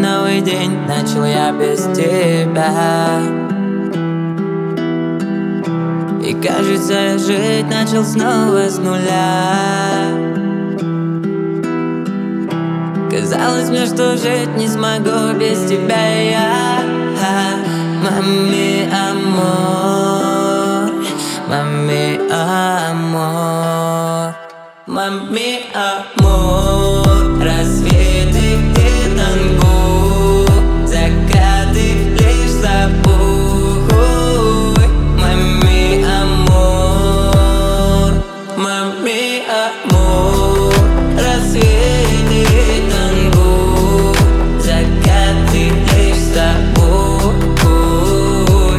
новый день начал я без тебя. И кажется, я жить начал снова с нуля. Казалось мне, что жить не смогу без тебя я. Мами, амор, мами, амор, мами, амор. Рассветы и тангу, закаты лишь с тобой. Мами, амор, мами, амор. Рассветы и тангу, закаты лишь с тобой.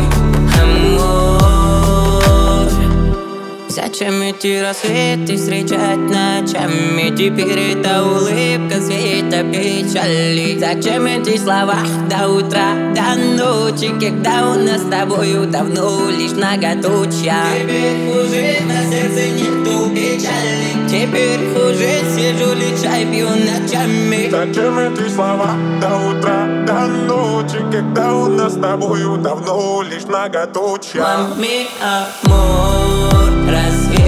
Амор. Зачем эти рассветы встречать ночами? Теперь эта улыбка света печали. Зачем эти слова до утра, до ночи, когда у нас с тобою давно лишь многоточие? Теперь хуже, на сердце нету печали. Теперь хуже, сижу лишь чай пью ночами. Зачем эти слова до утра, до ночи, когда у нас с тобою давно лишь многоточие? Мами, амор, рассвет.